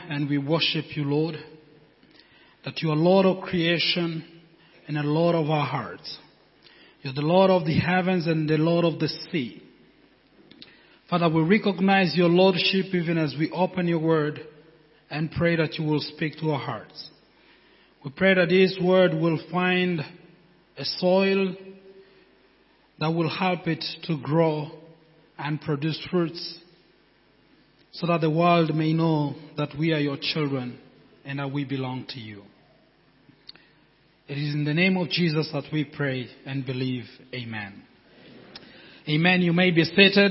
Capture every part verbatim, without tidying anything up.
and we worship you, Lord, that you are Lord of creation and a Lord of our hearts. You're the Lord of the heavens and the Lord of the sea. Father, we recognize your Lordship even as we open your word and pray that you will speak to our hearts. We pray that this word will find a soil that will help it to grow and produce fruits so that the world may know that we are your children and that we belong to you. It is in the name of Jesus that we pray and believe. Amen. Amen. You may be seated.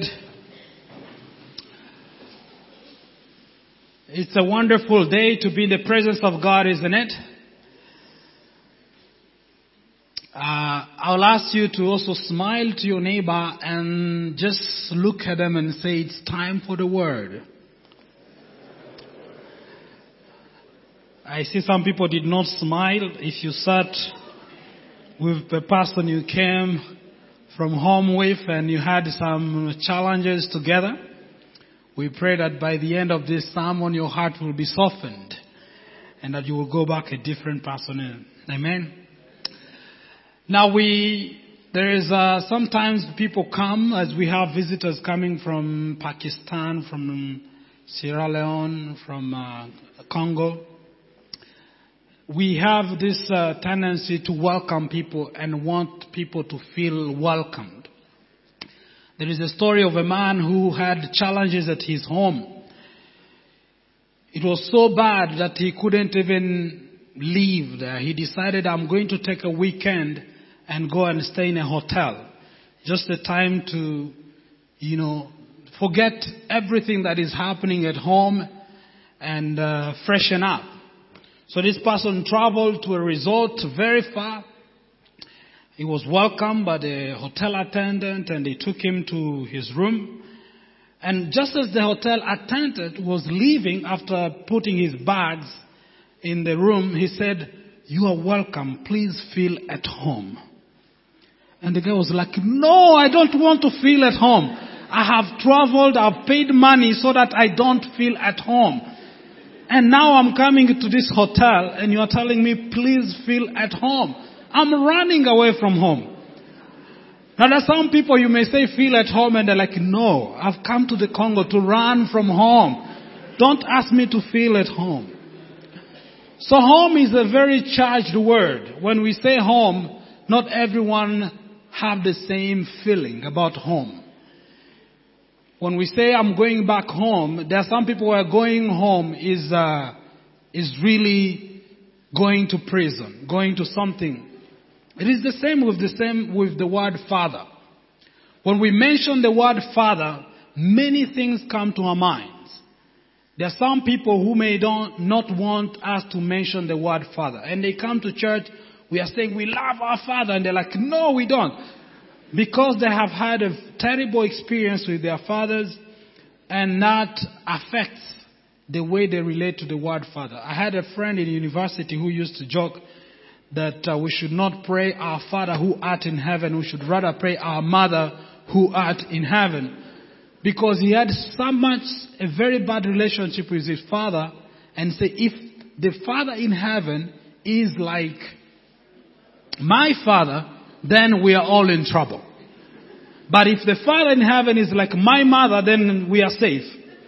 It's a wonderful day to be in the presence of God, isn't it? Uh, I'll ask you to also smile to your neighbor and just look at them and say, it's time for the word. I see some people did not smile. If you sat with the person you came from home with and you had some challenges together, we pray that by the end of this sermon your heart will be softened and that you will go back a different person. Amen. Now we, there is uh, sometimes people come as we have visitors coming from Pakistan, from Sierra Leone, from uh, Congo. We have this uh, tendency to welcome people and want people to feel welcomed. There is a story of a man who had challenges at his home. It was so bad that he couldn't even leave there. He decided, I'm going to take a weekend and go and stay in a hotel. Just a time to, you know, forget everything that is happening at home and uh, freshen up. So this person traveled to a resort very far. He was welcomed by the hotel attendant and they took him to his room. And just as the hotel attendant was leaving after putting his bags in the room, he said, you are welcome. Please feel at home. And the guy was like, no, I don't want to feel at home. I have traveled, I've paid money so that I don't feel at home. And now I'm coming to this hotel and you are telling me, please feel at home. I'm running away from home. Now there are some people you may say feel at home and they're like, no, I've come to the Congo to run from home. Don't ask me to feel at home. So home is a very charged word. When we say home, not everyone have the same feeling about home. When we say I'm going back home, there are some people who are going home is uh, is really going to prison, going to something. It is the same with the same with the word father. When we mention the word father, many things come to our minds. There are some people who may don't, not want us to mention the word father. And they come to church, we are saying we love our father. And they're like, no, we don't. Because they have had a terrible experience with their fathers and that affects the way they relate to the word father. I had a friend in university who used to joke that uh, we should not pray our Father who art in heaven. We should rather pray our Mother who art in heaven. Because he had so much, a very bad relationship with his father and say, if the Father in heaven is like my father, then we are all in trouble. But if the Father in heaven is like my mother, then we are safe.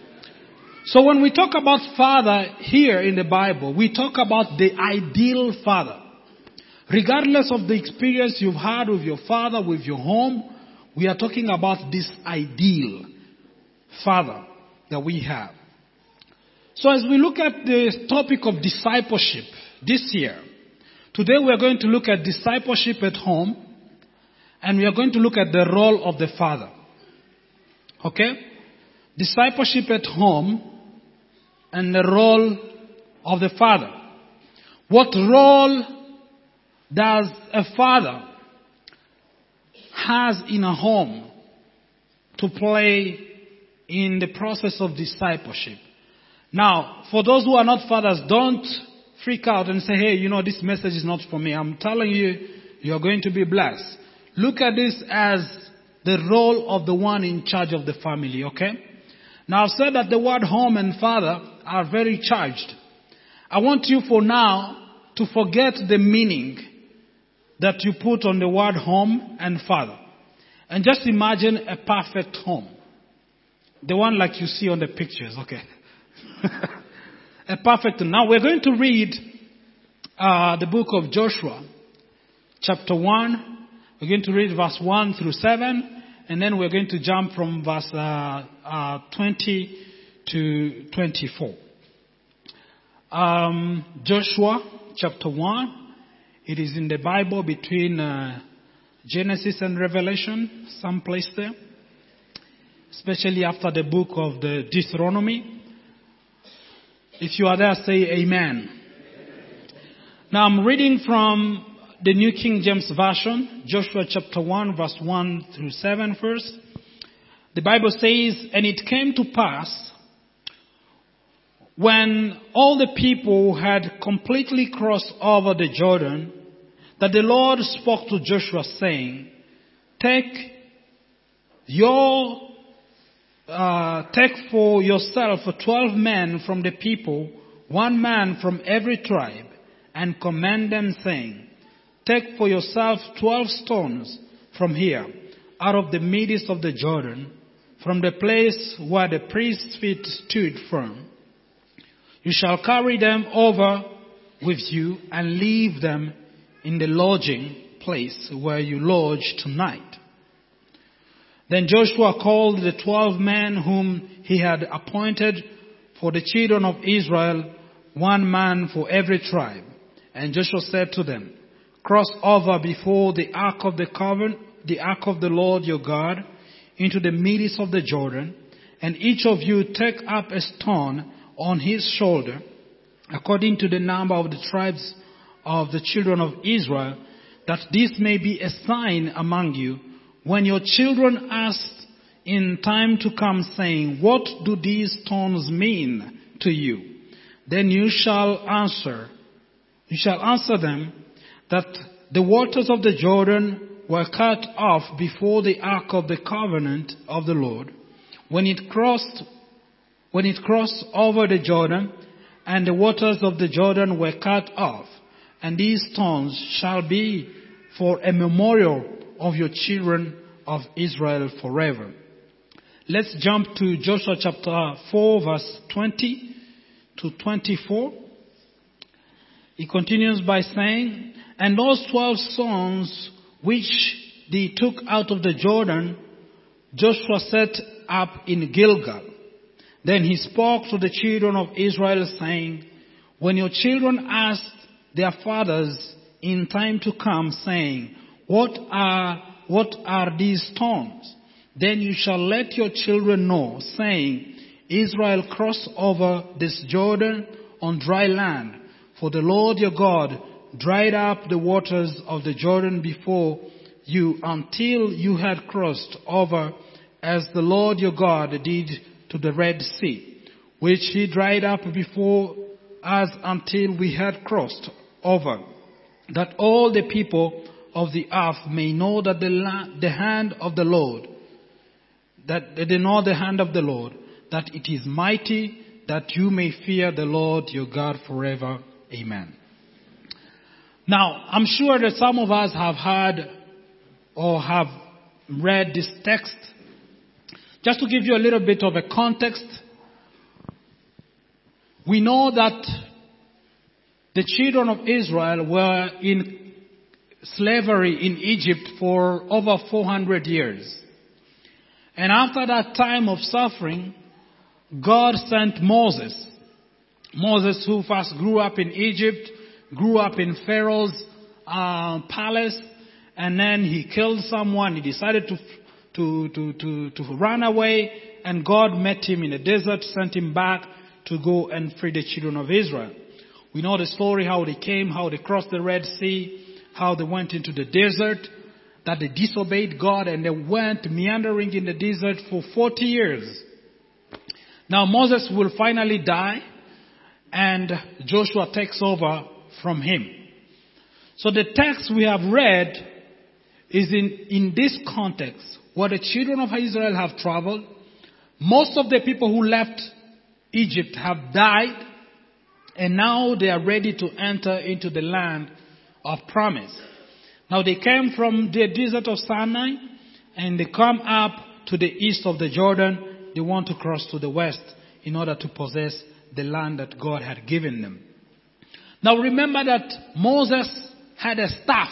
So when we talk about father here in the Bible, we talk about the ideal father. Regardless of the experience you've had with your father, with your home, we are talking about this ideal father that we have. So as we look at the topic of discipleship this year, today we are going to look at discipleship at home. And we are going to look at the role of the father. Okay? Discipleship at home and the role of the father. What role does a father has in a home to play in the process of discipleship? Now, for those who are not fathers, don't freak out and say, hey, you know, this message is not for me. I'm telling you, you're going to be blessed. Look at this as the role of the one in charge of the family, okay? Now I've said that the word home and father are very charged. I want you for now to forget the meaning that you put on the word home and father. And just imagine a perfect home. The one like you see on the pictures, okay. A perfect. Now we're going to read uh, the book of Joshua, chapter one. We're going to read verse one through seven, and then we're going to jump from verse uh, uh, twenty to twenty-four. Um, Joshua, chapter one. It is in the Bible between uh, Genesis and Revelation, someplace there. Especially after the book of the Deuteronomy. If you are there, say amen. Now I'm reading from the New King James Version, Joshua chapter one, verse one through seven first. The Bible says, "And it came to pass, when all the people had completely crossed over the Jordan, that the Lord spoke to Joshua, saying, Take your Uh, take for yourself twelve men from the people, one man from every tribe, and command them, saying, Take for yourself twelve stones from here, out of the midst of the Jordan, from the place where the priest's feet stood firm. You shall carry them over with you and leave them in the lodging place where you lodge tonight. Then Joshua called the twelve men whom he had appointed for the children of Israel, one man for every tribe. And Joshua said to them, Cross over before the ark of the covenant, the ark of the Lord your God, into the midst of the Jordan, and each of you take up a stone on his shoulder, according to the number of the tribes of the children of Israel, that this may be a sign among you, when your children ask in time to come, saying, What do these stones mean to you? Then you shall answer, you shall answer them, that the waters of the Jordan were cut off before the ark of the covenant of the Lord, when it crossed, when it crossed over the Jordan, and the waters of the Jordan were cut off, and these stones shall be for a memorial of your children of Israel forever. Let's jump to Joshua chapter four, verse twenty to twenty-four. He continues by saying, And those twelve stones which they took out of the Jordan, Joshua set up in Gilgal. Then he spoke to the children of Israel, saying, When your children ask their fathers in time to come, saying, What are What are these stones? Then you shall let your children know, saying, Israel crossed over this Jordan on dry land, for the Lord your God dried up the waters of the Jordan before you until you had crossed over, as the Lord your God did to the Red Sea, which he dried up before us until we had crossed over, that all the people of the earth may know that the, la- the hand of the Lord, that they know the hand of the Lord, that it is mighty, that you may fear the Lord your God forever. Amen. Now, I'm sure that some of us have heard or have read this text. Just to give you a little bit of a context, we know that the children of Israel were in slavery in Egypt for over four hundred years. And after that time of suffering, God sent Moses. Moses, who first grew up in Egypt, grew up in Pharaoh's uh, palace, and then he killed someone. He decided to, to, to, to, to run away, and God met him in the desert, sent him back to go and free the children of Israel. We know the story, how they came, how they crossed the Red Sea, how they went into the desert, that they disobeyed God, and they went meandering in the desert for forty years. Now Moses will finally die, and Joshua takes over from him. So the text we have read is in, in this context, where the children of Israel have traveled. Most of the people who left Egypt have died, and now they are ready to enter into the land of promise. Now they came from the desert of Sinai, and they come up to the east of the Jordan. They want to cross to the west in order to possess the land that God had given them. Now remember that Moses had a staff.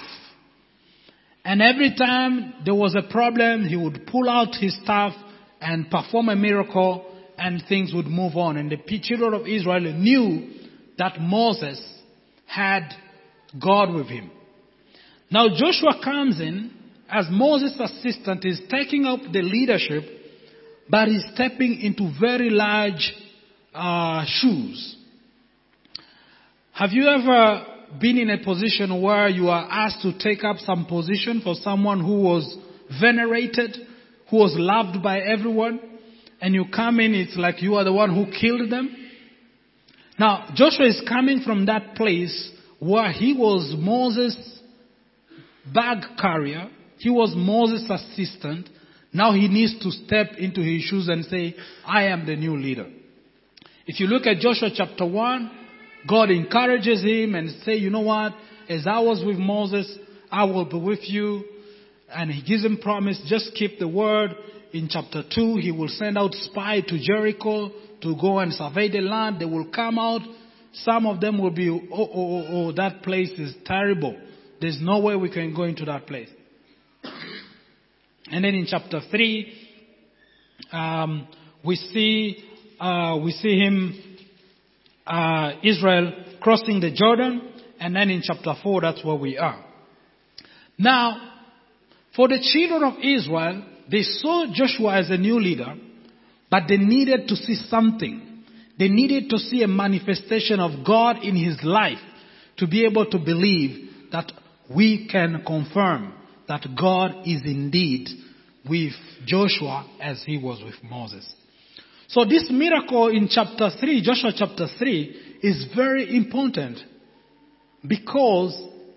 And every time there was a problem, he would pull out his staff and perform a miracle, and things would move on. And the children of Israel knew that Moses had God with him. Now Joshua comes in as Moses' assistant, is taking up the leadership, but he's stepping into very large uh, shoes. Have you ever been in a position where you are asked to take up some position for someone who was venerated, who was loved by everyone, and you come in, it's like you are the one who killed them? Now, Joshua is coming from that place where he was Moses' bag carrier, he was Moses' assistant. Now he needs to step into his shoes and say, I am the new leader. If you look at Joshua chapter one, God encourages him and say, you know what, as I was with Moses, I will be with you. And he gives him promise, just keep the word. In chapter two, he will send out spies to Jericho to go and survey the land. They will come out. Some of them will be, oh, oh, oh, oh, that place is terrible. There's no way we can go into that place. And then in chapter three, um, we see, uh, we see him, Uh, Israel crossing the Jordan, and then in chapter four, that's where we are. Now, for the children of Israel, they saw Joshua as a new leader, but they needed to see something. They needed to see a manifestation of God in his life to be able to believe that we can confirm that God is indeed with Joshua as he was with Moses. So this miracle in chapter three, Joshua chapter three, is very important because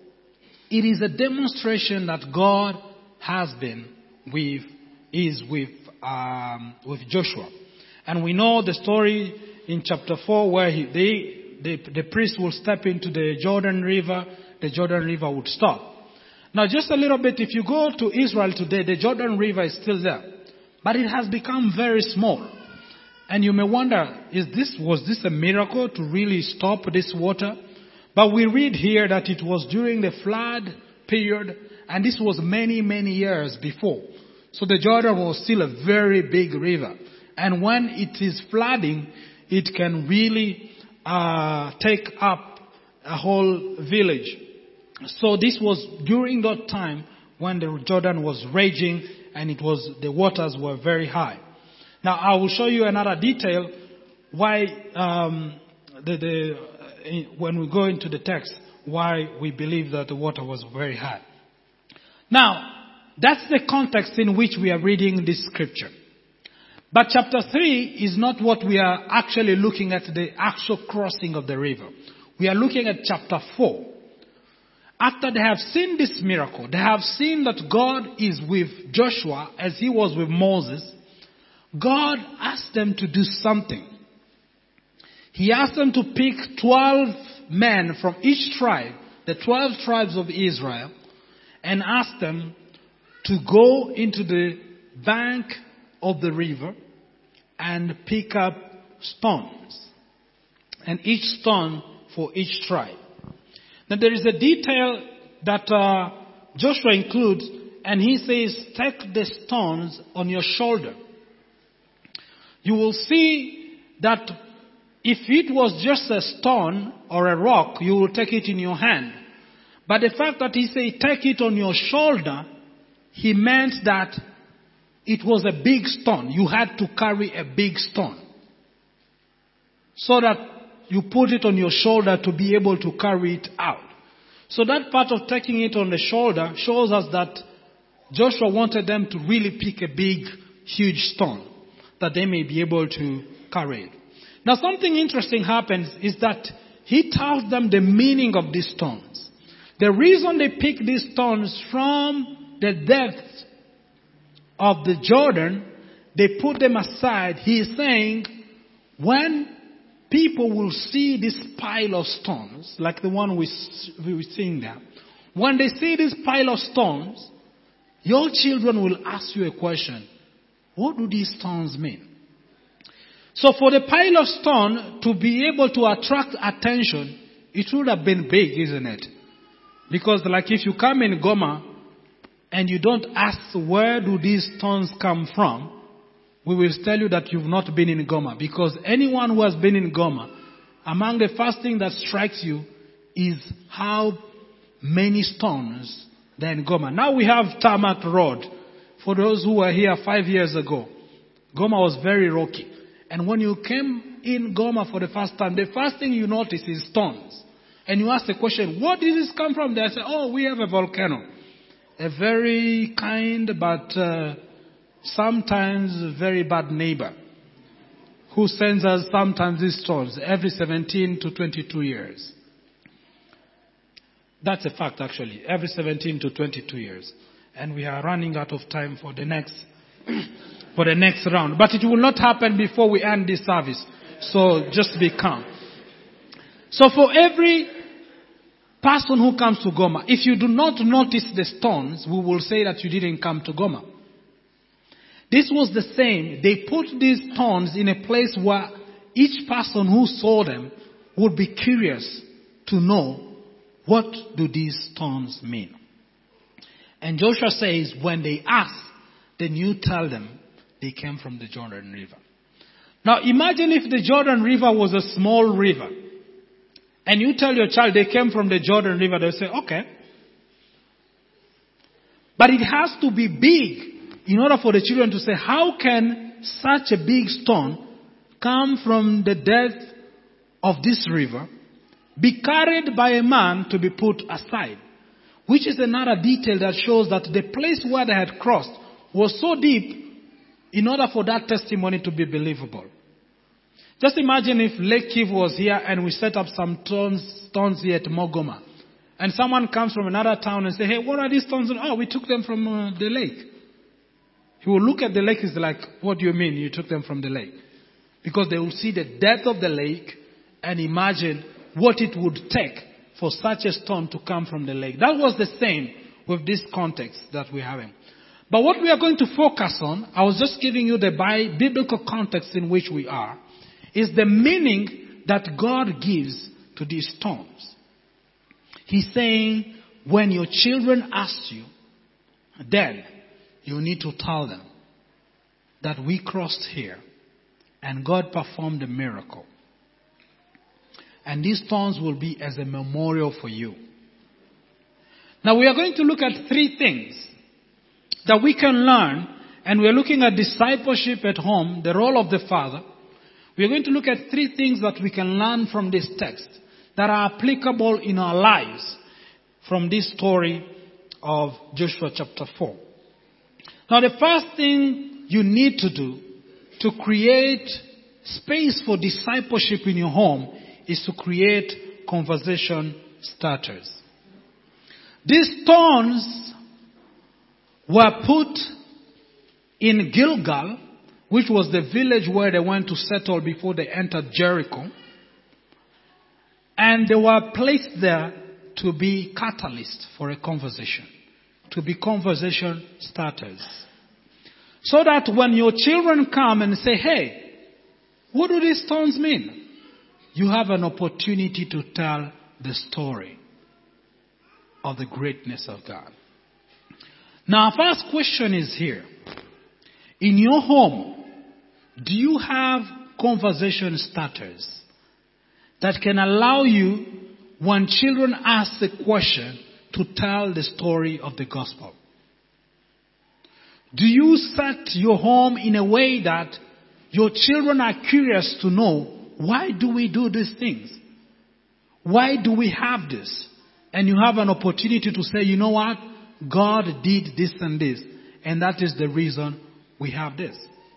it is a demonstration that God has been with, is with, um, with Joshua. And we know the story in chapter four where he, they, the, the priest will step into the Jordan River, the Jordan River would stop. Now just a little bit, if you go to Israel today, the Jordan River is still there, but it has become very small. And you may wonder, is this, was this a miracle to really stop this water? But we read here that it was during the flood period, and this was many, many years before. So the Jordan was still a very big river. And when it is flooding, it can really uh, take up a whole village. So this was during that time when the Jordan was raging and it was, the waters were very high. Now I will show you another detail why um, the, the uh, when we go into the text why we believe that the water was very high. Now that's the context in which we are reading this scripture. But chapter three is not what we are actually looking at, the actual crossing of the river. We are looking at chapter four. After they have seen this miracle, they have seen that God is with Joshua as he was with Moses. God asked them to do something. He asked them to pick twelve men from each tribe, the twelve tribes of Israel, and asked them to go into the bank of the river and pick up stones. And each stone for each tribe. Now there is a detail that uh, Joshua includes, and he says, take the stones on your shoulder. You will see that if it was just a stone or a rock, you will take it in your hand. But the fact that he said, take it on your shoulder, he meant that it was a big stone. You had to carry a big stone. So that you put it on your shoulder to be able to carry it out. So that part of taking it on the shoulder shows us that Joshua wanted them to really pick a big, huge stone that they may be able to carry it. Now something interesting happens is that he tells them the meaning of these stones. The reason they pick these stones from the depths of the Jordan, they put them aside. He is saying, when people will see this pile of stones, like the one we, we were seeing there, when they see this pile of stones, your children will ask you a question. What do these stones mean? So for the pile of stone to be able to attract attention, it would have been big, isn't it? Because like if you come in Goma and you don't ask where do these stones come from, we will tell you that you've not been in Goma. Because anyone who has been in Goma, among the first thing that strikes you is how many stones there in Goma. Now we have tarmac road. For those who were here five years ago, Goma was very rocky. And when you came in Goma for the first time, the first thing you notice is stones. And you ask the question, what did this come from? They say, oh, we have a volcano. A very kind but uh, sometimes very bad neighbor who sends us sometimes these stones every seventeen to twenty-two years. That's a fact, actually. Every seventeen to twenty-two years. And we are running out of time for the next for the next round. But it will not happen before we end this service. So just be calm. So for every person who comes to Goma, if you do not notice the stones, we will say that you didn't come to Goma. This was the same. They put these stones in a place where each person who saw them would be curious to know, what do these stones mean? And Joshua says, when they ask, then you tell them they came from the Jordan River. Now imagine if the Jordan River was a small river. And you tell your child they came from the Jordan River, they'll say, okay. But it has to be big in order for the children to say, how can such a big stone come from the depth of this river, be carried by a man to be put aside? Which is another detail that shows that the place where they had crossed was so deep in order for that testimony to be believable. Just imagine if Lake Kivu was here and we set up some stones, stones here at Mogoma. And someone comes from another town and say, hey, what are these stones? Oh, we took them from uh, the lake. He will look at the lake and is like, what do you mean you took them from the lake? Because they will see the depth of the lake and imagine what it would take for such a stone to come from the lake. That was the same with this context that we're having. But what we are going to focus on, I was just giving you the biblical context in which we are, is the meaning that God gives to these stones. He's saying, when your children ask you, then you need to tell them that we crossed here and God performed a miracle. And these stones will be as a memorial for you. Now we are going to look at three things that we can learn, and we are looking at discipleship at home, the role of the father. We are going to look at three things that we can learn from this text that are applicable in our lives from this story of Joshua chapter four. Now the first thing you need to do to create space for discipleship in your home is to create conversation starters. These stones were put in Gilgal, which was the village where they went to settle before they entered Jericho. And they were placed there to be catalysts for a conversation, to be conversation starters. So that when your children come and say, hey, what do these stones mean? You have an opportunity to tell the story of the greatness of God. Now, our first question is here. In your home, do you have conversation starters that can allow you, when children ask a question, to tell the story of the gospel? Do you set your home in a way that your children are curious to know, why do we do these things? Why do we have this? And you have an opportunity to say, you know what? God did this and this. And that is the reason we have this.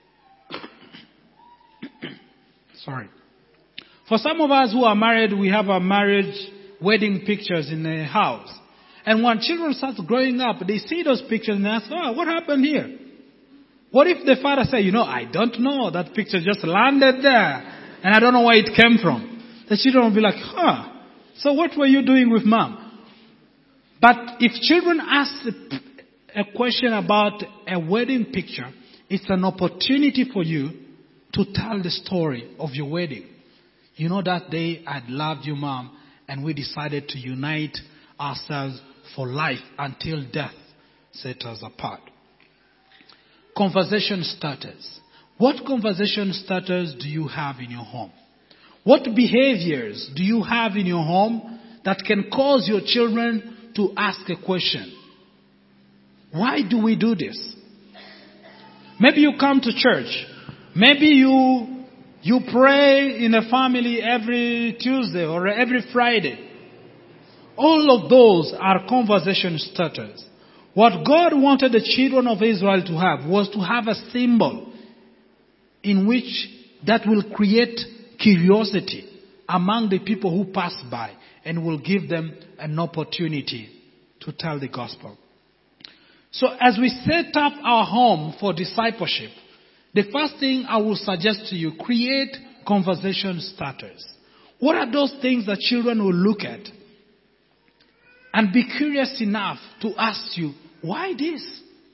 Sorry. For some of us who are married, we have our marriage wedding pictures in the house. And when children start growing up, they see those pictures and they ask, oh, what happened here? What if the father says, you know, I don't know, that picture just landed there. and I don't know where it came from. The children will be like, huh, so what were you doing with mom? But if children ask a question about a wedding picture, it's an opportunity for you to tell the story of your wedding. You know, that day I loved you, mom, and we decided to unite ourselves for life until death set us apart. Conversation starters. What conversation starters do you have in your home? What behaviors do you have in your home that can cause your children to ask a question? Why do we do this? Maybe you come to church. Maybe you you pray in a family every Tuesday or every Friday. All of those are conversation starters. What God wanted the children of Israel to have was to have a symbol in which that will create curiosity among the people who pass by and will give them an opportunity to tell the gospel. So as we set up our home for discipleship, the first thing I will suggest to you, create conversation starters. What are those things that children will look at and be curious enough to ask you, why this?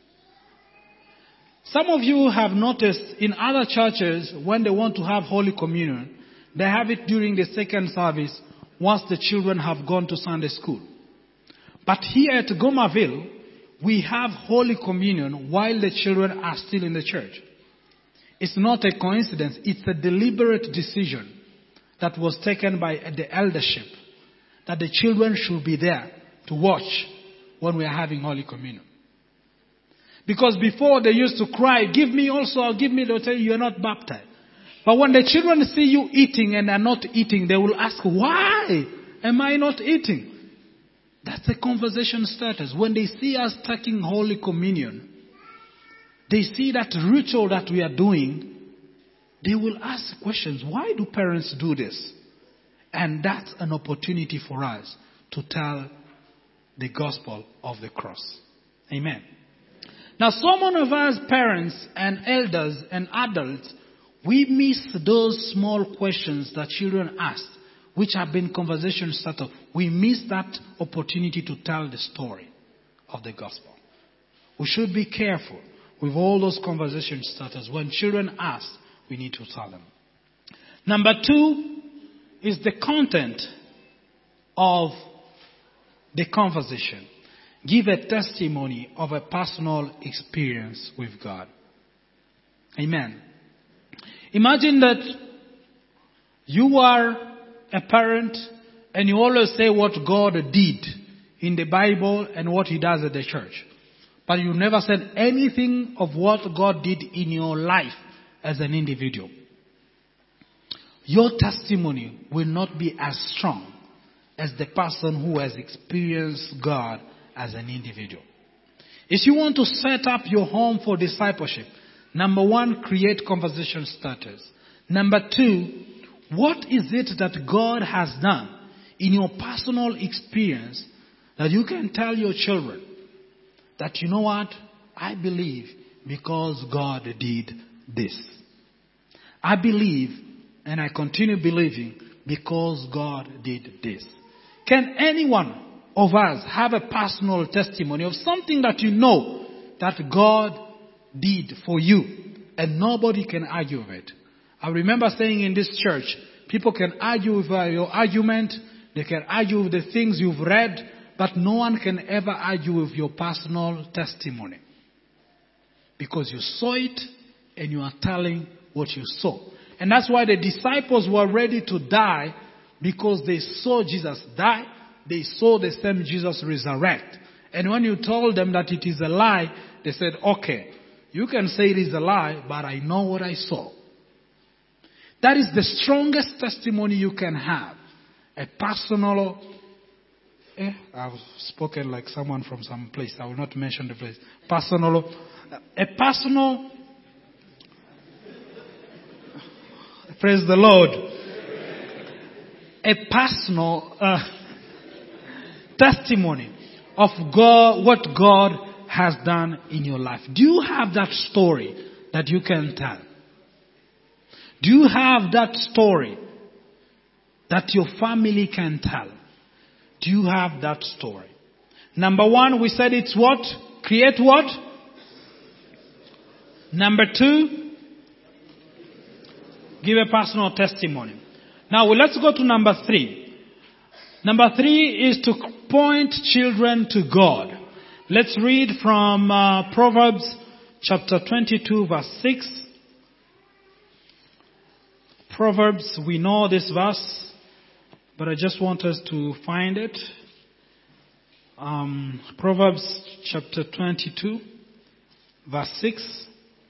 Some of you have noticed in other churches, when they want to have Holy Communion, they have it during the second service once the children have gone to Sunday school. But here at Gomaville, we have Holy Communion while the children are still in the church. It's not a coincidence. It's a deliberate decision that was taken by the eldership that the children should be there to watch when we are having Holy Communion. Because before they used to cry, give me also, give me, they'll tell you, you're not baptized. But when the children see you eating and are not eating, they will ask, why am I not eating? That's the conversation starters. When they see us taking Holy Communion, they see that ritual that we are doing, they will ask questions. Why do parents do this? And that's an opportunity for us to tell the gospel of the cross. Amen. Now, some of us parents and elders and adults, we miss those small questions that children ask, which have been conversation starters. We miss that opportunity to tell the story of the gospel. We should be careful with all those conversation starters. When children ask, we need to tell them. Number two is the content of the conversation. Give a testimony of a personal experience with God. Amen. Imagine that you are a parent and you always say what God did in the Bible and what He does at the church. But you never said anything of what God did in your life as an individual. Your testimony will not be as strong as the person who has experienced God as an individual. If you want to set up your home for discipleship, number one, create conversation starters. Number two, what is it that God has done in your personal experience that you can tell your children that, you know what, I believe because God did this. I believe and I continue believing because God did this. Can anyone of us have a personal testimony of something that you know that God did for you and nobody can argue with it? I remember saying in this church, people can argue with your argument, they can argue with the things you've read, but no one can ever argue with your personal testimony. Because you saw it and you are telling what you saw. And that's why the disciples were ready to die, because they saw Jesus die. They saw the same Jesus resurrect. And when you told them that it is a lie, they said, okay, you can say it is a lie, but I know what I saw. That is the strongest testimony you can have. A personal, eh, I've spoken like someone from some place. I will not mention the place. Personal, a personal, praise the Lord. A personal uh, testimony of God, what God has done in your life. Do you have that story that you can tell? Do you have that story that your family can tell? Do you have that story? Number one, we said it's what? Create what? Number two, give a personal testimony. Now let's go to number three. Number three is to point children to God. Let's read from uh, Proverbs chapter twenty-two verse six. Proverbs, we know this verse, but I just want us to find it. Um, Proverbs chapter twenty-two verse six.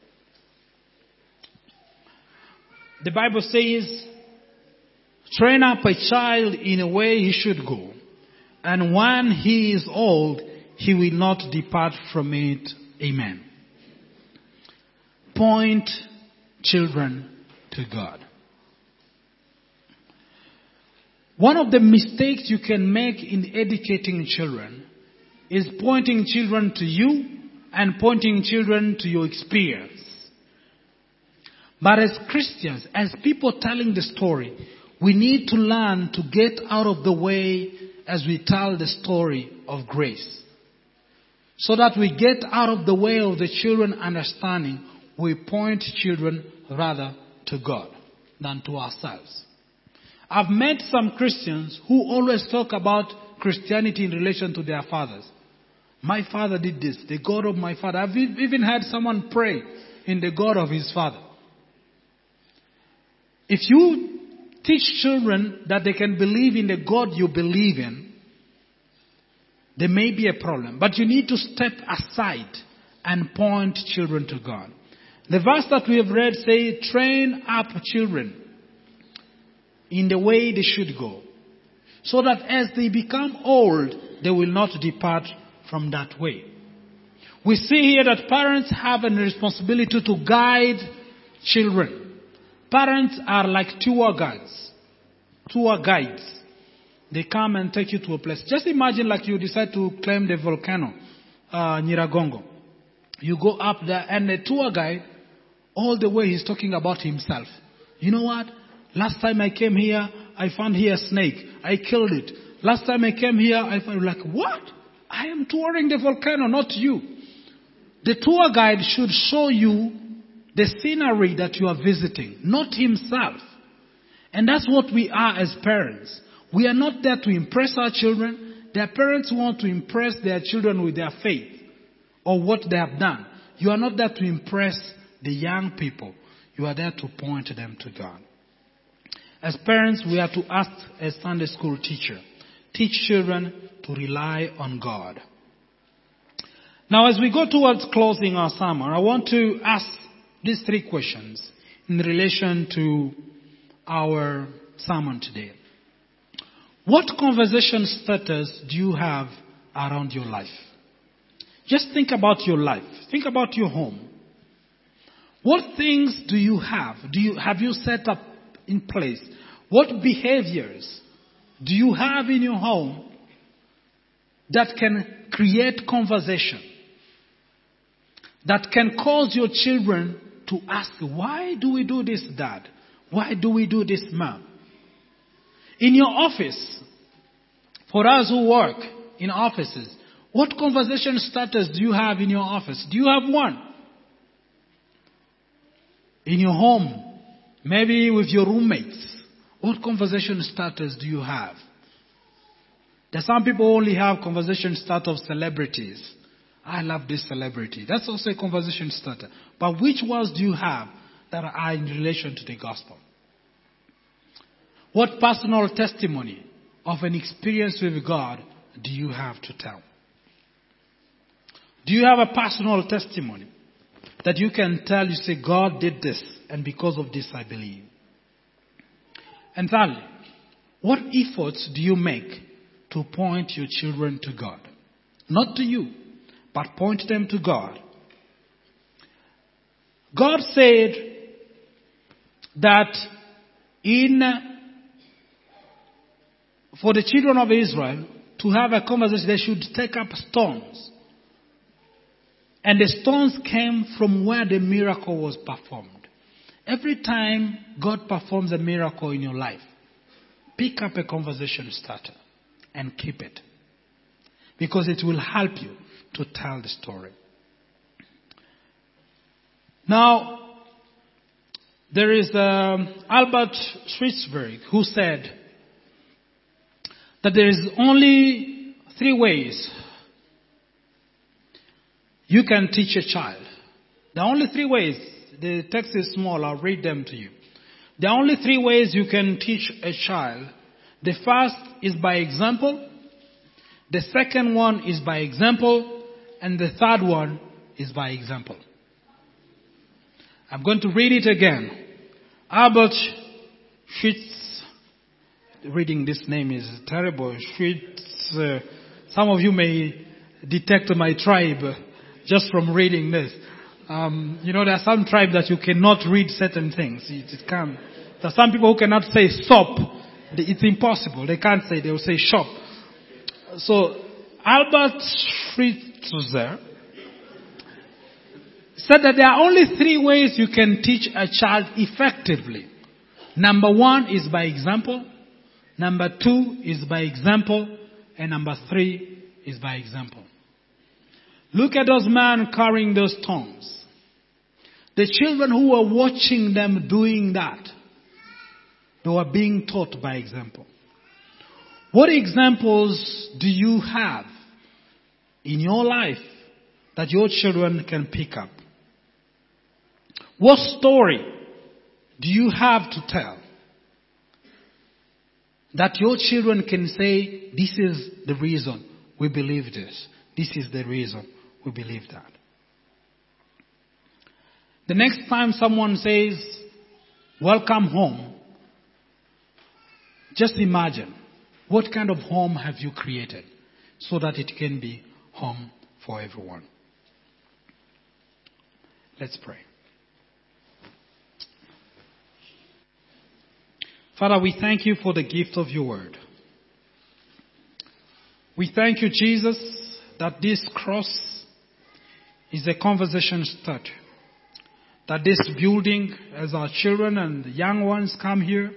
The Bible says, train up a child in a way he should go, and when he is old, he will not depart from it. Amen. Point children to God. One of the mistakes you can make in educating children is pointing children to you and pointing children to your experience. But as Christians, as people telling the story, we need to learn to get out of the way as we tell the story of grace. So that we get out of the way of the children understanding, we point children rather to God than to ourselves. I've met some Christians who always talk about Christianity in relation to their fathers. My father did this, the God of my father. I've even had someone pray in the God of his father. If you teach children that they can believe in the God you believe in, there may be a problem. But you need to step aside and point children to God. The verse that we have read says, train up children in the way they should go, so that as they become old, they will not depart from that way. We see here that parents have a responsibility to guide children. Parents are like tour guides. Tour guides. They come and take you to a place. Just imagine like you decide to climb the volcano, uh, Nyiragongo. You go up there and the tour guide, all the way he's talking about himself. You know what? Last time I came here, I found here a snake. I killed it. Last time I came here, I found like, what? I am touring the volcano, not you. The tour guide should show you the scenery that you are visiting, not himself. And that's what we are as parents. We are not there to impress our children. Their parents want to impress their children with their faith or what they have done. You are not there to impress the young people. You are there to point them to God. As parents, we are to ask a Sunday school teacher, teach children to rely on God. Now, as we go towards closing our sermon, I want to ask these three questions in relation to our sermon today. What conversation starters do you have around your life? Just think about your life. Think about your home. What things do you have? Do you have you set up in place? What behaviors do you have in your home that can create conversation? That can cause your children to ask, why do we do this, Dad? Why do we do this, Mom? In your office, for us who work in offices, what conversation starters do you have in your office? Do you have one? In your home, maybe with your roommates, what conversation starters do you have? There are some people only have conversation starters of celebrities. I love this celebrity. That's also a conversation starter. But which ones do you have that are in relation to the gospel? What personal testimony of an experience with God do you have to tell? Do you have a personal testimony that you can tell, you say, God did this, and because of this I believe? And thirdly, what efforts do you make to point your children to God? Not to you, but point them to God. God said that in for the children of Israel to have a conversation, they should take up stones. And the stones came from where the miracle was performed. Every time God performs a miracle in your life, pick up a conversation starter and keep it. Because it will help you to tell the story. Now, there is um, Albert Schweitzer who said that there is only three ways you can teach a child. There are only three ways. The text is small. I'll read them to you. There are only three ways you can teach a child. The first is by example. The second one is by example. And the third one is by example. I'm going to read it again. Albert Schweitzer. Reading this name is terrible. Schweitzer. Some of you may detect my tribe just from reading this. Um, you know, there are some tribes that you cannot read certain things. It, it can. There are some people who cannot say stop. It's impossible. They can't say. They will say shop. So, Albert Schweitzer said that there are only three ways you can teach a child effectively. Number one is by example. Number two is by example. And number three is by example. Look at those men carrying those stones. The children who were watching them doing that, they were being taught by example. What examples do you have in your life that your children can pick up? What story do you have to tell that your children can say, this is the reason we believe this. This is the reason we believe that. The next time someone says, welcome home, just imagine, what kind of home have you created so that it can be home for everyone? Let's pray. Father, we thank you for the gift of your word. We thank you, Jesus, that this cross is a conversation starter. That this building, as our children and the young ones come here,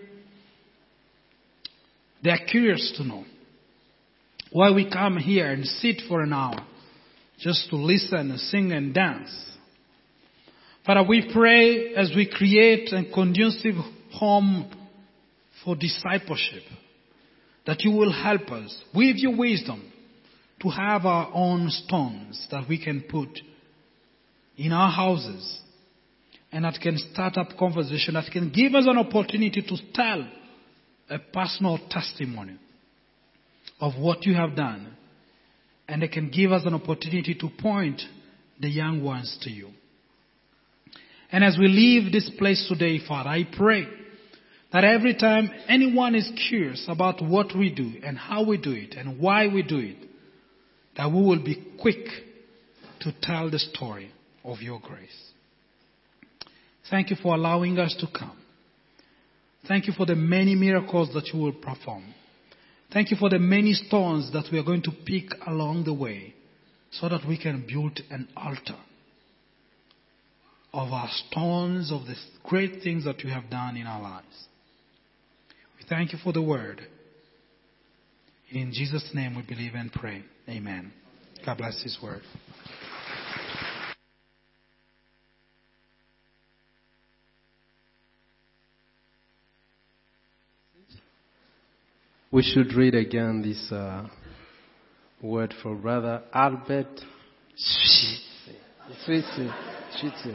they are curious to know why we come here and sit for an hour just to listen and sing and dance. Father, we pray as we create a conducive home for discipleship, that you will help us with your wisdom to have our own stones that we can put in our houses, and that can start up conversation, that can give us an opportunity to tell a personal testimony of what you have done. And it can give us an opportunity to point the young ones to you. And as we leave this place today, Father, I pray that every time anyone is curious about what we do and how we do it and why we do it, that we will be quick to tell the story of your grace. Thank you for allowing us to come. Thank you for the many miracles that you will perform. Thank you for the many stones that we are going to pick along the way so that we can build an altar of our stones, of the great things that you have done in our lives. We thank you for the word. In Jesus' name we believe and pray. Amen. God bless his word. We should read again this uh, word for Brother Albert Schweitzer. Schweitzer. Schweitzer.